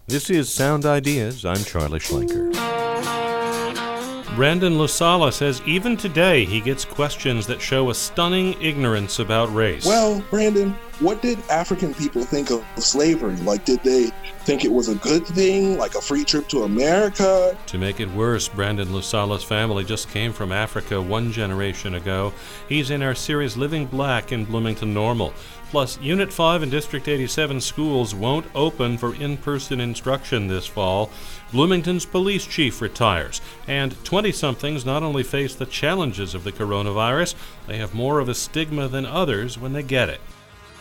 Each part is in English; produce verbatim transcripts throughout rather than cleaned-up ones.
This is Sound Ideas. I'm Charlie Schlenker. Brandon Lasala says even today he gets questions that show a stunning ignorance about race. Well, Brandon, what did African people think of slavery? Like, did they think it was a good thing, like a free trip to America? To make it worse, Brandon Lasala's family just came from Africa one generation ago. He's in our series Living Black in Bloomington Normal. Plus, Unit five and District eighty-seven schools won't open for in-person instruction this fall. Bloomington's police chief retires. And twenty-somethings not only face the challenges of the coronavirus, they have more of a stigma than others when they get it.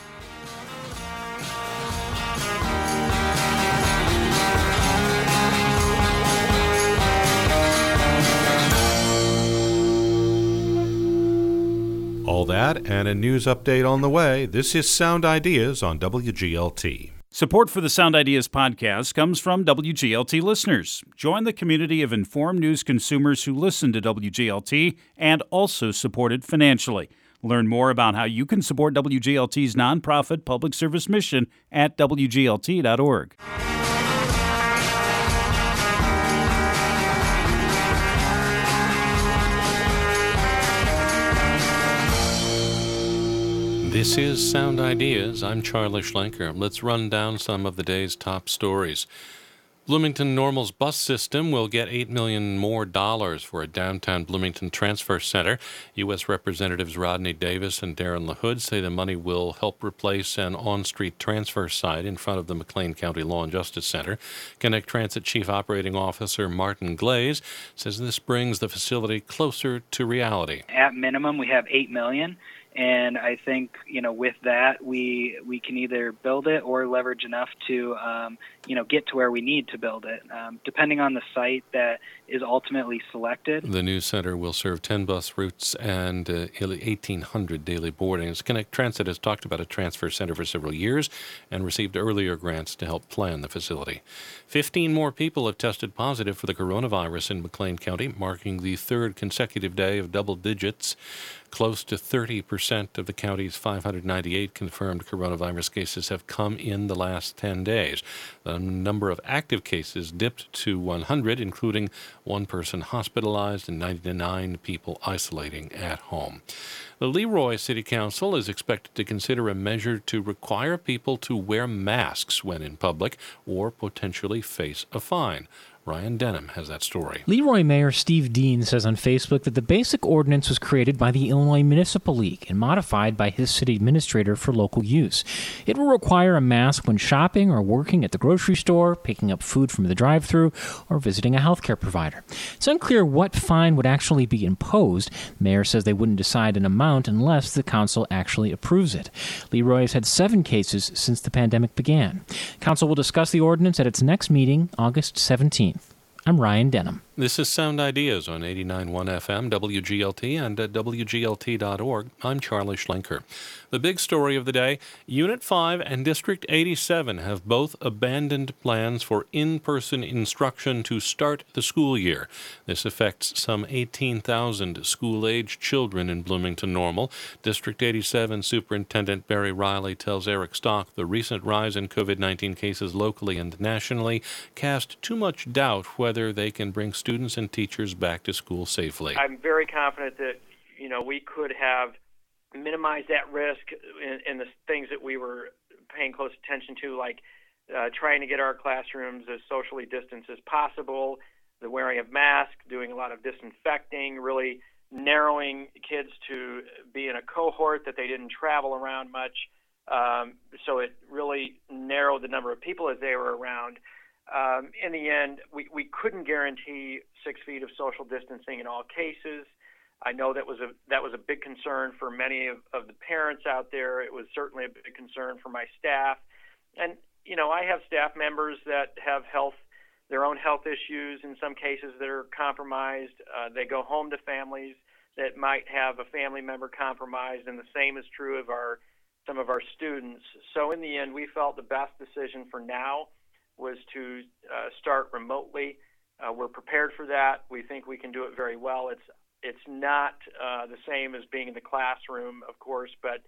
All that and a news update on the way. This is Sound Ideas on W G L T. Support for the Sound Ideas podcast comes from W G L T listeners. Join the community of informed news consumers who listen to W G L T and also support it financially. Learn more about how you can support W G L T's nonprofit public service mission at W G L T dot org. This is Sound Ideas. I'm Charlie Schlenker. Let's run down some of the day's top stories. Bloomington Normal's bus system will get eight million dollars more dollars for a downtown Bloomington transfer center. U S Representatives Rodney Davis and Darren LaHood say the money will help replace an on-street transfer site in front of the McLean County Law and Justice Center. Connect Transit Chief Operating Officer Martin Glaze says this brings the facility closer to reality. At minimum, we have eight million dollars. And I think, you know, with that, we we can either build it or leverage enough to, um, you know, get to where we need to build it, um, depending on the site that is ultimately selected. The new center will serve ten bus routes and uh, eighteen hundred daily boardings. Connect Transit has talked about a transfer center for several years and received earlier grants to help plan the facility. Fifteen more people have tested positive for the coronavirus in McLean County, marking the third consecutive day of double digits. Close to thirty percent of the county's five hundred ninety-eight confirmed coronavirus cases have come in the last ten days. The number of active cases dipped to one hundred, including one person hospitalized and ninety-nine people isolating at home. The Leroy City Council is expected to consider a measure to require people to wear masks when in public or potentially face a fine. Ryan Denham has that story. Leroy Mayor Steve Dean says on Facebook that the basic ordinance was created by the Illinois Municipal League and modified by his city administrator for local use. It will require a mask when shopping or working at the grocery store, picking up food from the drive-thru, or visiting a healthcare provider. It's unclear what fine would actually be imposed. The mayor says they wouldn't decide an amount unless the council actually approves it. Leroy has had seven cases since the pandemic began. Council will discuss the ordinance at its next meeting, August seventeenth. I'm Ryan Denham. This is Sound Ideas on eighty-nine point one F M, W G L T, and at W G L T dot org. I'm Charlie Schlenker. The big story of the day, Unit five and District eighty-seven have both abandoned plans for in-person instruction to start the school year. This affects some eighteen thousand school-age children in Bloomington Normal. District eighty-seven Superintendent Barry Riley tells Eric Stock the recent rise in covid nineteen cases locally and nationally cast too much doubt whether they can bring students and teachers back to school safely. I'm very confident that, you know, we could have minimized that risk in, in the things that we were paying close attention to, like uh, trying to get our classrooms as socially distanced as possible, the wearing of masks, doing a lot of disinfecting, really narrowing kids to be in a cohort that they didn't travel around much. Um, so it really narrowed the number of people as they were around. Um, in the end, we, we couldn't guarantee six feet of social distancing in all cases. I know that was a that was a big concern for many of, of the parents out there. It was certainly a big concern for my staff. And, you know, I have staff members that have health, their own health issues, in some cases that are compromised. Uh, they go home to families that might have a family member compromised, and the same is true of our some of our students. So in the end, we felt the best decision for now was to uh, start remotely. Uh, we're prepared for that. We think we can do it very well. It's it's not uh, the same as being in the classroom, of course, but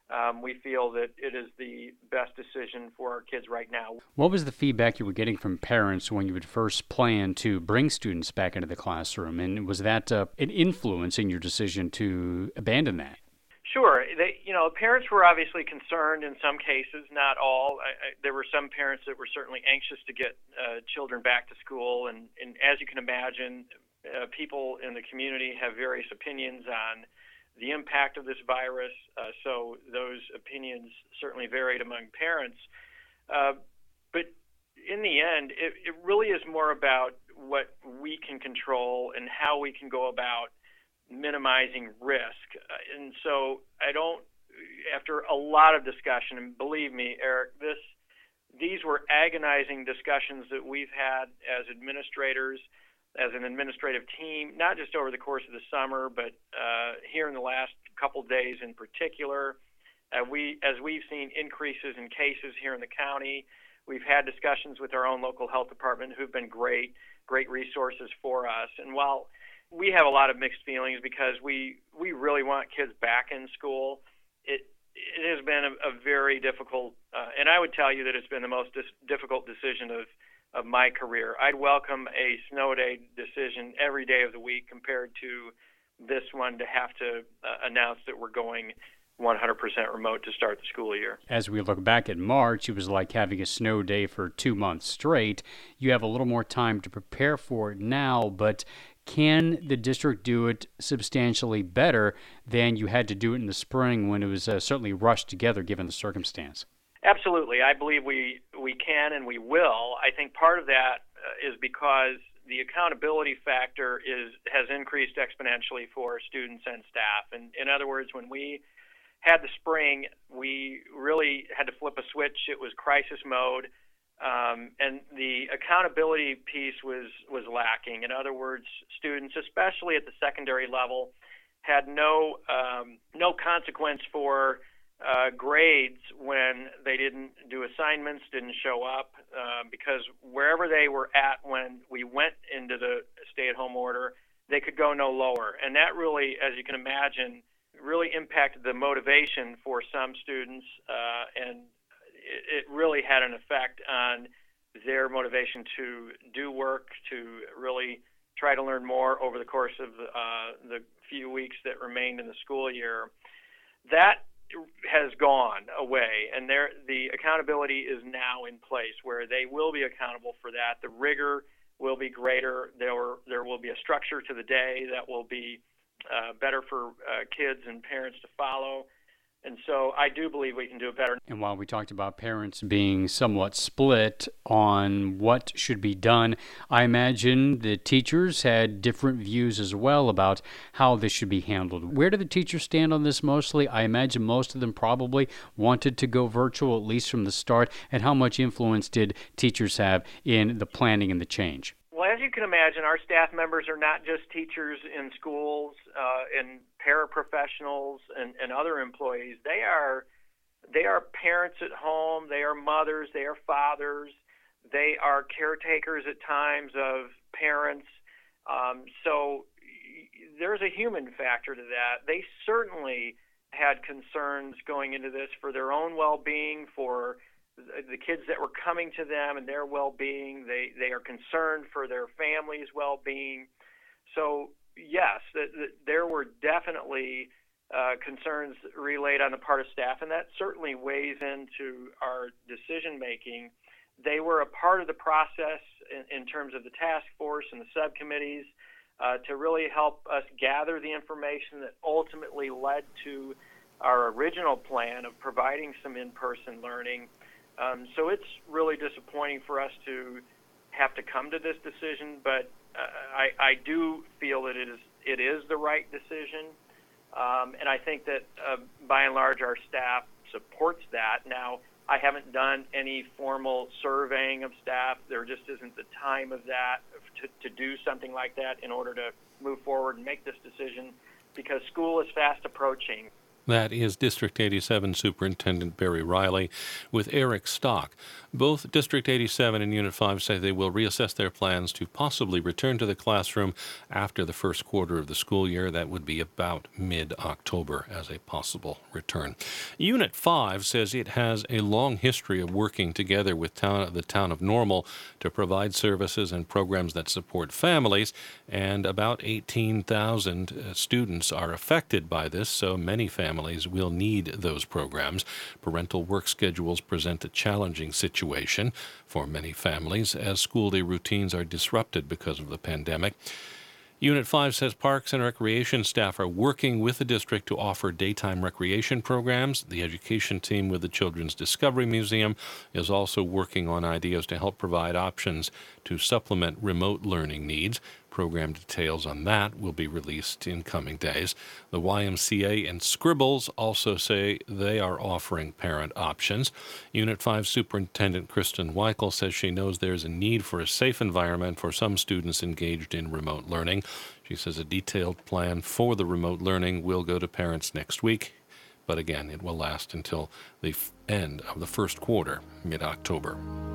um, we feel that it is the best decision for our kids right now. What was the feedback you were getting from parents when you would first plan to bring students back into the classroom? And was that uh, an influence in your decision to abandon that? Sure. They, you know, parents were obviously concerned in some cases, not all. I, I, there were some parents that were certainly anxious to get uh, children back to school. And, and as you can imagine, uh, people in the community have various opinions on the impact of this virus. Uh, so those opinions certainly varied among parents. Uh, but in the end, it, it really is more about what we can control and how we can go about minimizing risk. Uh, and so I don't, after a lot of discussion, and believe me, Eric, this these were agonizing discussions that we've had as administrators, as an administrative team, not just over the course of the summer, but uh, here in the last couple days in particular. Uh, we, as we've seen increases in cases here in the county, we've had discussions with our own local health department who've been great, great resources for us. And while we have a lot of mixed feelings because we, we really want kids back in school, it it has been a, a very difficult, uh, and I would tell you that it's been the most dis- difficult decision of of my career. I'd welcome a snow day decision every day of the week compared to this one to have to uh, announce that we're going one hundred percent remote to start the school year. As we look back at March, it was like having a snow day for two months straight. You have a little more time to prepare for it now, but can the district do it substantially better than you had to do it in the spring when it was uh, certainly rushed together given the circumstance? Absolutely. I believe we, we can and we will. I think part of that uh, is because the accountability factor is has increased exponentially for students and staff. And in other words, when we had the spring, we really had to flip a switch. It was crisis mode. Um, and the accountability piece was, was lacking. In other words, students, especially at the secondary level, had no um, no consequence for uh, grades when they didn't do assignments, didn't show up, uh, because wherever they were at when we went into the stay-at-home order, they could go no lower. And that really, as you can imagine, really impacted the motivation for some students, uh, and it really had an effect on their motivation to do work, to really try to learn more over the course of uh, the few weeks that remained in the school year. That has gone away, and there, the accountability is now in place where they will be accountable for that. The rigor will be greater. There, there will be a structure to the day that will be uh, better for uh, kids and parents to follow. And so I do believe we can do it better. And while we talked about parents being somewhat split on what should be done, I imagine the teachers had different views as well about how this should be handled. Where do the teachers stand on this mostly? I imagine most of them probably wanted to go virtual, at least from the start. And how much influence did teachers have in the planning and the change? Well, as you can imagine, our staff members are not just teachers in schools uh, and paraprofessionals and, and other employees. They are they are parents at home. They are mothers. They are fathers. They are caretakers at times of parents. Um, so there's a human factor to that. They certainly had concerns going into this for their own well-being, for the kids that were coming to them and their well-being. They they are concerned for their family's well-being. So yes, the, the, there were definitely uh, concerns relayed on the part of staff, and that certainly weighs into our decision-making. They were a part of the process in, in terms of the task force and the subcommittees uh, to really help us gather the information that ultimately led to our original plan of providing some in-person learning. Um, so it's really disappointing for us to have to come to this decision, but uh, I, I do feel that it is it is the right decision, um, and I think that uh, by and large our staff supports that. Now, I haven't done any formal surveying of staff. There just isn't the time of that to, to do something like that in order to move forward and make this decision, because school is fast approaching. That is District eighty-seven Superintendent Barry Riley with Eric Stock. Both District eighty-seven and Unit five say they will reassess their plans to possibly return to the classroom after the first quarter of the school year. That would be about mid-October as a possible return. Unit five says it has a long history of working together with town, the town of Normal to provide services and programs that support families, and about eighteen thousand uh, students are affected by this, so many families will need those programs. Parental work schedules present a challenging situation for many families as school day routines are disrupted because of the pandemic. Unit five says parks and recreation staff are working with the district to offer daytime recreation programs. The education team with the Children's Discovery Museum is also working on ideas to help provide options to supplement remote learning needs. Program details on that will be released in coming days. The Y M C A and Scribbles also say they are offering parent options. Unit five Superintendent Kristen Weichel says she knows there's a need for a safe environment for some students engaged in remote learning. She says a detailed plan for the remote learning will go to parents next week, but again, it will last until the f- end of the first quarter, mid-October.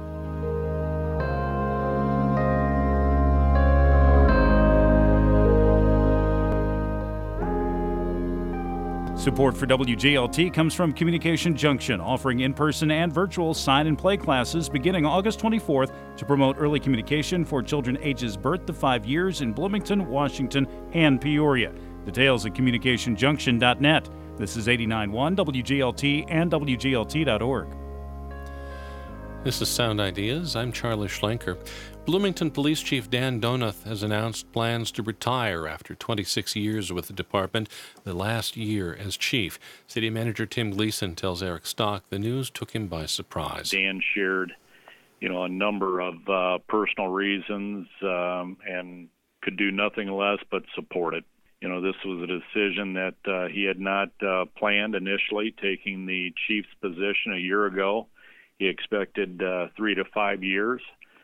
Support for W J L T comes from Communication Junction, offering in-person and virtual sign and play classes beginning August twenty-fourth to promote early communication for children ages birth to five years in Bloomington, Washington, and Peoria. Details at communication junction dot net. This is eighty-nine point one W J L T and W J L T dot org. This is Sound Ideas. I'm Charlie Schlenker. Bloomington Police Chief Dan Donath has announced plans to retire after twenty-six years with the department, the last year as chief. City Manager Tim Gleason tells Eric Stock the news took him by surprise. Dan shared, you know, a number of uh, personal reasons um, and could do nothing less but support it. You know, this was a decision that uh, he had not uh, planned initially, taking the chief's position a year ago. He expected uh, three to five years,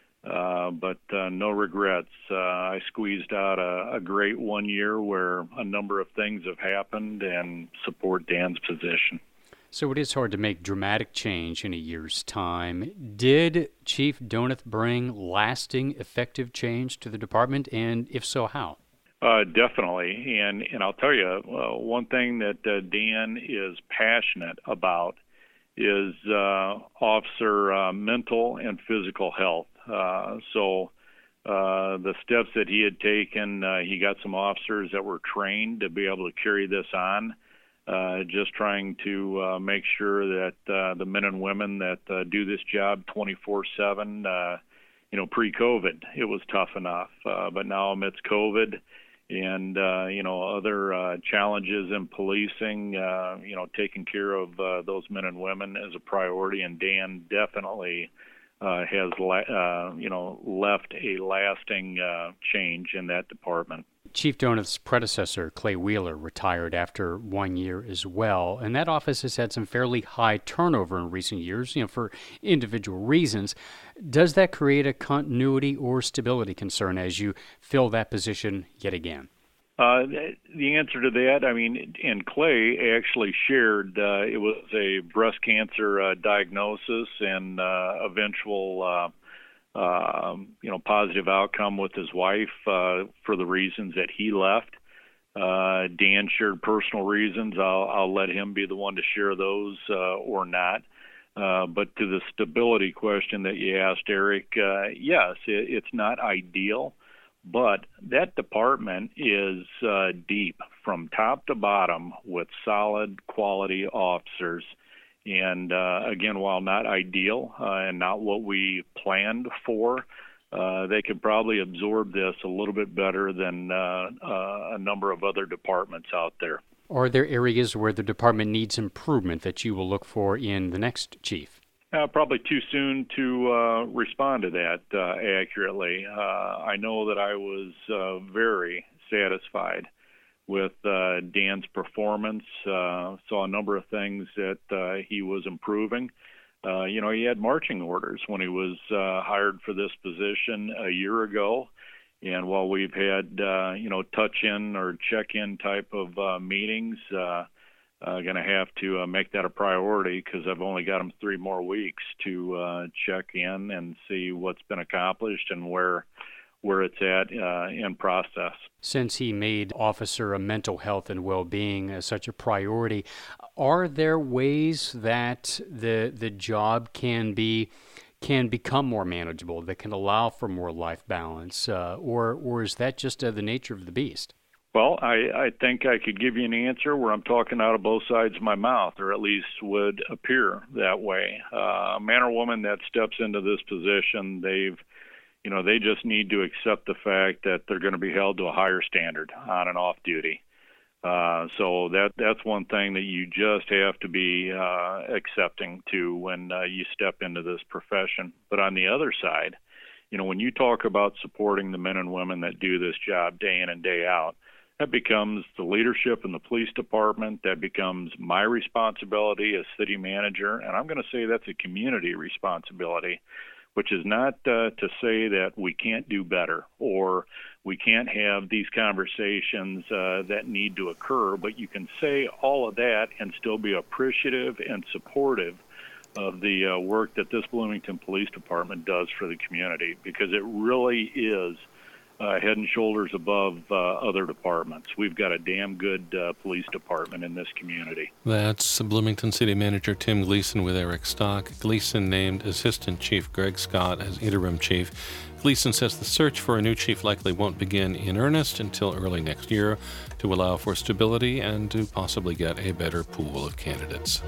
uh, but uh, no regrets. Uh, I squeezed out a, a great one year where a number of things have happened and support Dan's position. So it is hard to make dramatic change in a year's time. Did Chief Donath bring lasting, effective change to the department, and if so, how? Uh, definitely, and and I'll tell you, uh, one thing that uh, Dan is passionate about is uh, officer uh, mental and physical health. Uh, so uh, the steps that he had taken, uh, he got some officers that were trained to be able to carry this on, uh, just trying to uh, make sure that uh, the men and women that uh, do this job twenty-four seven, uh, you know, pre-COVID, it was tough enough. Uh, but now amidst COVID, and, uh, you know, other uh, challenges in policing, uh, you know, taking care of uh, those men and women is a priority, and Dan definitely uh, has, la- uh, you know, left a lasting uh, change in that department. Chief Donath's predecessor, Clay Wheeler, retired after one year as well, and that office has had some fairly high turnover in recent years, you know, for individual reasons. Does that create a continuity or stability concern as you fill that position yet again? Uh, the answer to that, I mean, and Clay actually shared uh, it was a breast cancer uh, diagnosis and uh, eventual uh, Uh, you know, positive outcome with his wife uh, for the reasons that he left. Uh, Dan shared personal reasons. I'll, I'll let him be the one to share those uh, or not. Uh, but to the stability question that you asked, Eric, uh, yes, it, it's not ideal, but that department is uh, deep from top to bottom with solid quality officers. And uh, again, while not ideal uh, and not what we planned for, uh, they could probably absorb this a little bit better than uh, uh, a number of other departments out there. Are there areas where the department needs improvement that you will look for in the next chief? Uh, probably too soon to uh, respond to that uh, accurately. Uh, I know that I was uh, very satisfied with uh, Dan's performance, uh, saw a number of things that uh, he was improving. Uh, you know, he had marching orders when he was uh, hired for this position a year ago. And while we've had, uh, you know, touch-in or check-in type of uh, meetings, uh, uh, going to have to uh, make that a priority because I've only got them three more weeks to uh, check in and see what's been accomplished and where where it's at uh, in process. Since he made officer of mental health and well-being as such a priority, are there ways that the the job can be can become more manageable, that can allow for more life balance, uh, or or is that just uh, the nature of the beast? Well, I, I think I could give you an answer where I'm talking out of both sides of my mouth, or at least would appear that way. Uh, a man or woman that steps into this position, they've You know, they just need to accept the fact that they're going to be held to a higher standard on and off duty. Uh, so that that's one thing that you just have to be uh, accepting to when uh, you step into this profession. But on the other side, you know, when you talk about supporting the men and women that do this job day in and day out, that becomes the leadership in the police department. That becomes my responsibility as city manager. And I'm going to say that's a community responsibility, which is not uh, to say that we can't do better or we can't have these conversations uh, that need to occur, but you can say all of that and still be appreciative and supportive of the uh, work that this Bloomington Police Department does for the community, because it really is Uh, head and shoulders above uh, other departments. We've got a damn good uh, police department in this community. That's Bloomington City Manager Tim Gleason with Eric Stock. Gleason named Assistant Chief Greg Scott as interim chief. Gleason says the search for a new chief likely won't begin in earnest until early next year to allow for stability and to possibly get a better pool of candidates.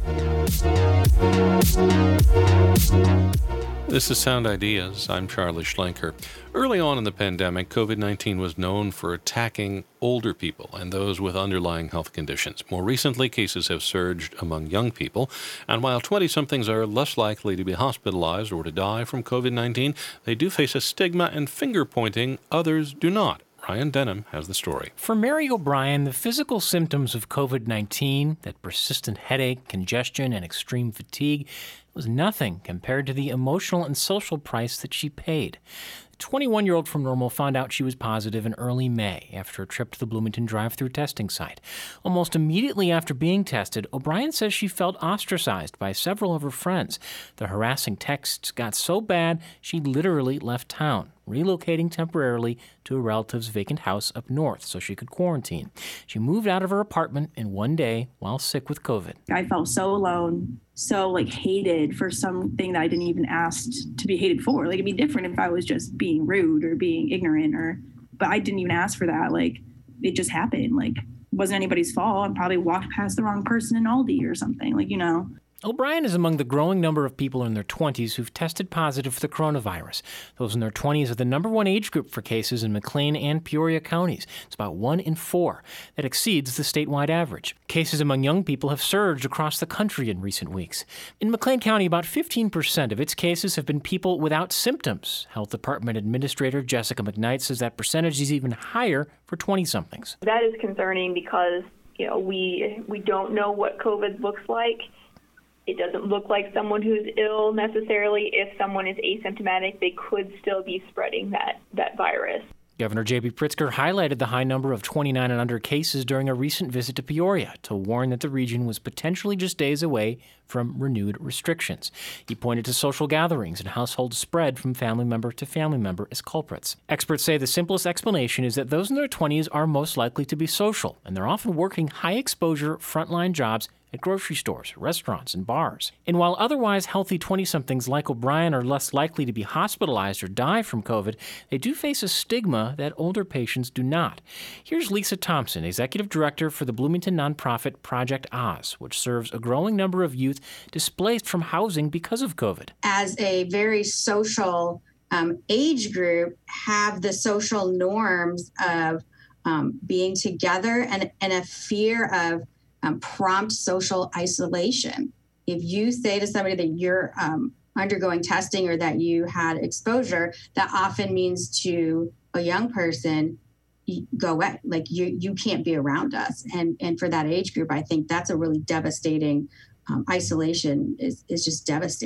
This is Sound Ideas. I'm Charlie Schlenker. Early on in the pandemic, covid nineteen was known for attacking older people and those with underlying health conditions. More recently, cases have surged among young people, and while twenty-somethings are less likely to be hospitalized or to die from covid nineteen, they do face a stigma and finger-pointing others do not. Ryan Denham has the story. For Mary O'Brien, the physical symptoms of covid nineteen, that persistent headache, congestion, and extreme fatigue, was nothing compared to the emotional and social price that she paid. The twenty-one-year-old from Normal found out she was positive in early May after a trip to the Bloomington drive-thru testing site. Almost immediately after being tested, O'Brien says she felt ostracized by several of her friends. The harassing texts got so bad, she literally left town, relocating temporarily to a relative's vacant house up north so she could quarantine. She moved out of her apartment in one day while sick with COVID. I felt so alone, so like hated for something that I didn't even ask to be hated for. Like, it'd be different if I was just being rude or being ignorant, or, but I didn't even ask for that. Like, it just happened. Like, it wasn't anybody's fault. I probably walked past the wrong person in Aldi or something, like, you know. O'Brien is among the growing number of people in their twenties who've tested positive for the coronavirus. Those in their twenties are the number one age group for cases in McLean and Peoria counties. It's about one in four. That exceeds the statewide average. Cases among young people have surged across the country in recent weeks. In McLean County, about fifteen percent of its cases have been people without symptoms. Health Department Administrator Jessica McKnight says that percentage is even higher for twenty-somethings. That is concerning because, you know, we we don't know what COVID looks like. It doesn't look like someone who's ill necessarily. If someone is asymptomatic, they could still be spreading that, that virus. Governor J B Pritzker highlighted the high number of twenty-nine and under cases during a recent visit to Peoria to warn that the region was potentially just days away from renewed restrictions. He pointed to social gatherings and household spread from family member to family member as culprits. Experts say the simplest explanation is that those in their twenties are most likely to be social, and they're often working high-exposure frontline jobs at grocery stores, restaurants, and bars. And while otherwise healthy twenty-somethings like O'Brien are less likely to be hospitalized or die from COVID, they do face a stigma that older patients do not. Here's Lisa Thompson, Executive Director for the Bloomington nonprofit Project Oz, which serves a growing number of youth displaced from housing because of COVID. As a very social um, age group, have the social norms of um, being together and, and a fear of Um, prompt social isolation. If you say to somebody that you're um, undergoing testing or that you had exposure, that often means to a young person, go away. Like, you you can't be around us. And and for that age group, I think that's a really devastating um, isolation is, is just devastating.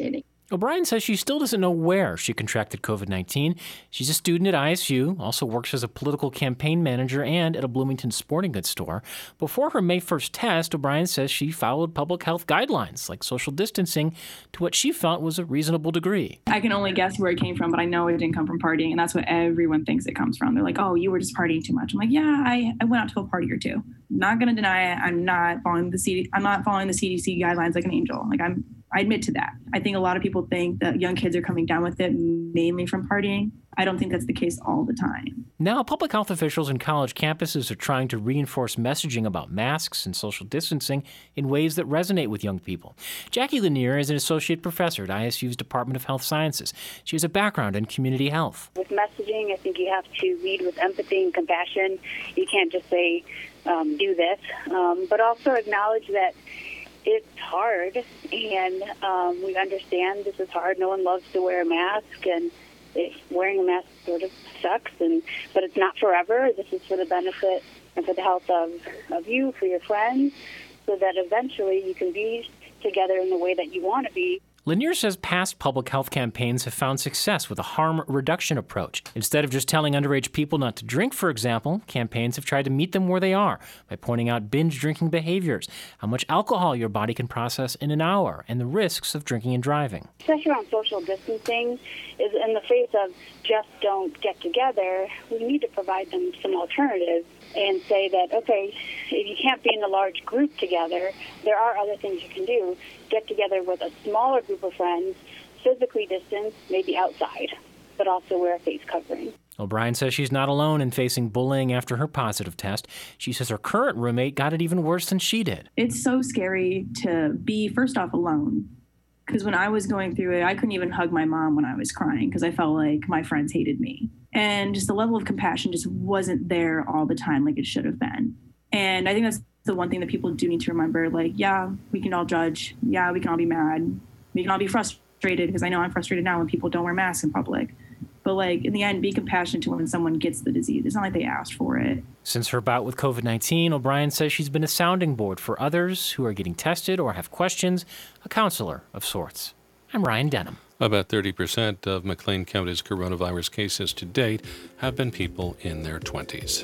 O'Brien says she still doesn't know where she contracted covid nineteen. She's a student at I S U, also works as a political campaign manager and at a Bloomington sporting goods store. Before her May first test, O'Brien says she followed public health guidelines like social distancing to what she felt was a reasonable degree. I can only guess where it came from, but I know it didn't come from partying, and that's what everyone thinks it comes from. They're like, oh, you were just partying too much. I'm like, yeah, I, I went out to a party or two. Not going to deny it. I'm not following the C D, I'm not following the C D C guidelines like an angel. Like I'm I admit to that. I think a lot of people think that young kids are coming down with it mainly from partying. I don't think that's the case all the time. Now, public health officials in college campuses are trying to reinforce messaging about masks and social distancing in ways that resonate with young people. Jackie Lanier is an associate professor at I S U's Department of Health Sciences. She has a background in community health. With messaging, I think you have to lead with empathy and compassion. You can't just say, um, do this, um, but also acknowledge that it's hard, and um, we understand this is hard. No one loves to wear a mask, and if wearing a mask sort of sucks, and but it's not forever. This is for the benefit and for the health of, of you, for your friends, so that eventually you can be together in the way that you want to be. Lanier says past public health campaigns have found success with a harm reduction approach. Instead of just telling underage people not to drink, for example, campaigns have tried to meet them where they are by pointing out binge drinking behaviors, how much alcohol your body can process in an hour, and the risks of drinking and driving. Especially around social distancing, is in the face of just don't get together, we need to provide them some alternatives and say that, okay, if you can't be in a large group together, there are other things you can do. Get together with a smaller group of friends, physically distance, maybe outside, but also wear a face covering. O'Brien says she's not alone in facing bullying after her positive test. She says her current roommate got it even worse than she did. It's so scary to be, first off, alone. Because when I was going through it, I couldn't even hug my mom when I was crying because I felt like my friends hated me. And just the level of compassion just wasn't there all the time like it should have been. And I think that's the one thing that people do need to remember. Like, yeah, we can all judge. Yeah, we can all be mad. We can all be frustrated, because I know I'm frustrated now when people don't wear masks in public. But like in the end, be compassionate to when someone gets the disease. It's not like they asked for it. Since her bout with covid nineteen, O'Brien says she's been a sounding board for others who are getting tested or have questions, a counselor of sorts. I'm Ryan Denham. About thirty percent of McLean County's coronavirus cases to date have been people in their twenties.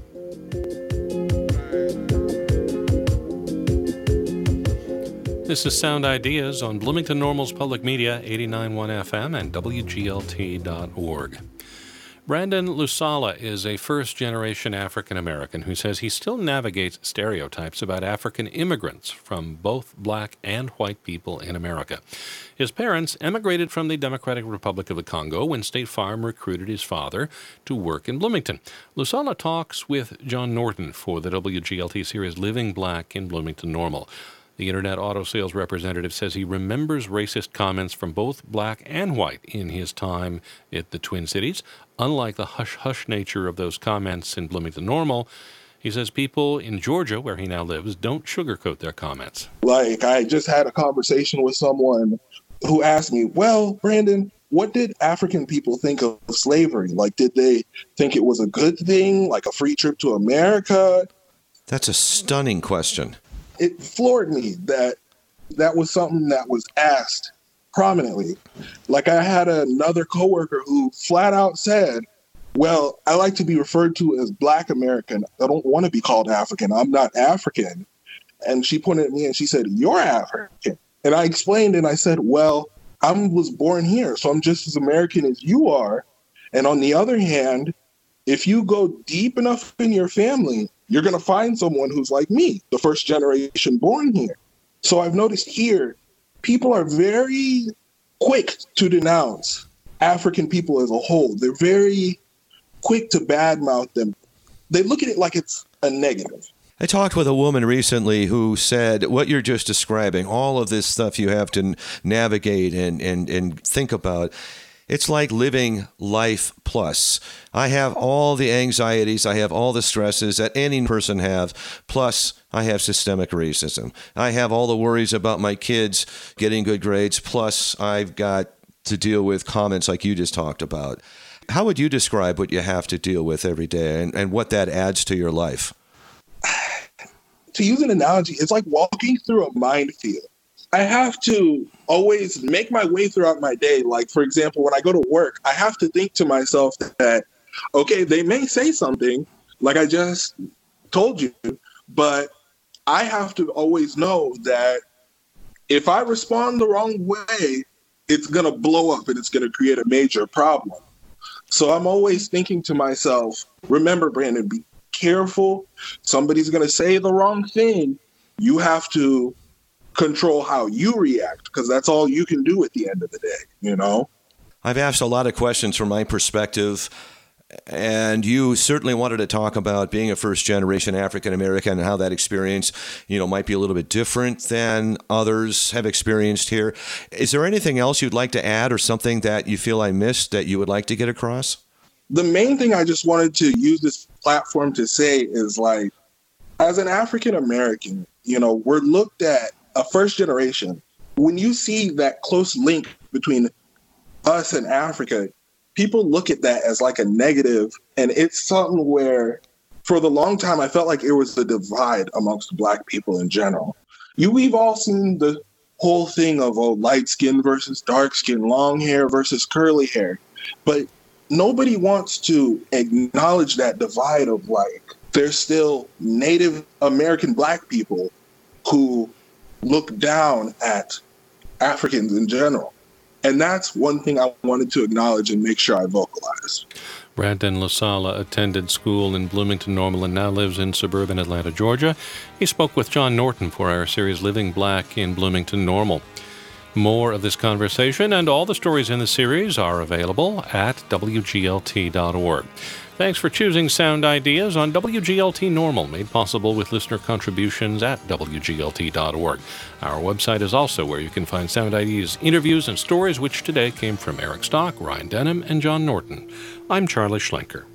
This is Sound Ideas on Bloomington Normal's Public Media, eighty-nine point one F M and W G L T dot org. Brandon Lusala is a first-generation African-American who says he still navigates stereotypes about African immigrants from both black and white people in America. His parents emigrated from the Democratic Republic of the Congo when State Farm recruited his father to work in Bloomington. Lusala talks with John Norton for the W G L T series Living Black in Bloomington Normal. The Internet Auto Sales representative says he remembers racist comments from both black and white in his time at the Twin Cities. Unlike the hush-hush nature of those comments in Bloomington Normal, he says people in Georgia, where he now lives, don't sugarcoat their comments. Like, I just had a conversation with someone who asked me, well, Brandon, what did African people think of slavery? Like, did they think it was a good thing, like a free trip to America? That's a stunning question. It floored me that that was something that was asked prominently. Like, I had another coworker who flat out said, well, I like to be referred to as Black American. I don't want to be called African. I'm not African. And she pointed at me and she said, you're African. And I explained and I said, well, I was born here, so I'm just as American as you are. And on the other hand, if you go deep enough in your family, you're going to find someone who's like me, the first generation born here. So I've noticed here, people are very quick to denounce African people as a whole. They're very quick to badmouth them. They look at it like it's a negative. I talked with a woman recently who said what you're just describing, all of this stuff you have to navigate and, and, and think about, it's like living life plus. I have all the anxieties, I have all the stresses that any person have, plus I have systemic racism. I have all the worries about my kids getting good grades, plus I've got to deal with comments like you just talked about. How would you describe what you have to deal with every day and, and what that adds to your life? To use an analogy, it's like walking through a minefield. I have to always make my way throughout my day. Like, for example, when I go to work, I have to think to myself that, okay, they may say something like I just told you, but I have to always know that if I respond the wrong way, it's going to blow up and it's going to create a major problem. So I'm always thinking to myself, remember, Brandon, be careful. Somebody's going to say the wrong thing. You have to control how you react, because that's all you can do at the end of the day, you know? I've asked a lot of questions from my perspective, and you certainly wanted to talk about being a first-generation African-American and how that experience, you know, might be a little bit different than others have experienced here. Is there anything else you'd like to add or something that you feel I missed that you would like to get across? The main thing I just wanted to use this platform to say is, like, as an African-American, you know, we're looked at a first generation. When you see that close link between us and Africa, people look at that as like a negative, and it's something where for the long time I felt like it was a divide amongst Black people in general. You we've all seen the whole thing of oh, light skin versus dark skin, long hair versus curly hair, but nobody wants to acknowledge that divide of like there's still Native American Black people who look down at Africans in general. And that's one thing I wanted to acknowledge and make sure I vocalize. Brandon LaSala attended school in Bloomington Normal and now lives in suburban Atlanta, Georgia. He spoke with John Norton for our series Living Black in Bloomington Normal. More of this conversation and all the stories in the series are available at W G L T dot org. Thanks for choosing Sound Ideas on W G L T Normal, made possible with listener contributions at W G L T dot org. Our website is also where you can find Sound Ideas interviews and stories, which today came from Eric Stock, Ryan Denham, and John Norton. I'm Charlie Schlenker.